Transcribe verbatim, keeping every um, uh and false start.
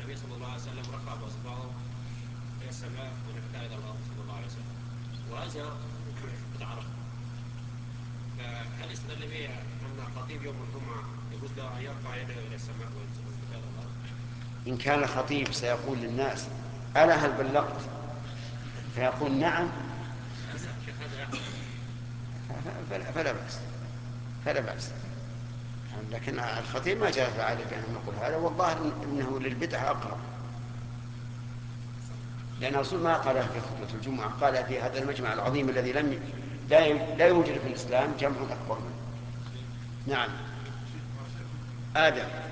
النبي صلى الله عليه وسلم رفع بأصبعه إلى السماء ونفثها إلى الأرض صلى الله عليه وسلم، وهذا بتعرف. فهل استدل به أن خطيب يوم الجمعة يجوز له أن يرفع يده إلى السماء وينفثها إلى الأرض؟ إن كان خطيب سيقول للناس ألا هل بلغت، فيقول نعم، فلا, فلا بأس فلا بأس لكن الخطيب ما جاء عليه بأن نقول هذا، والله إنه للبدعة أقرب، لأن الرسول ما قال في خطبة الجمعة، قال في هذا المجمع العظيم الذي لم لا لا يوجد في الإسلام جمع أكبر منه. نعم. آدم.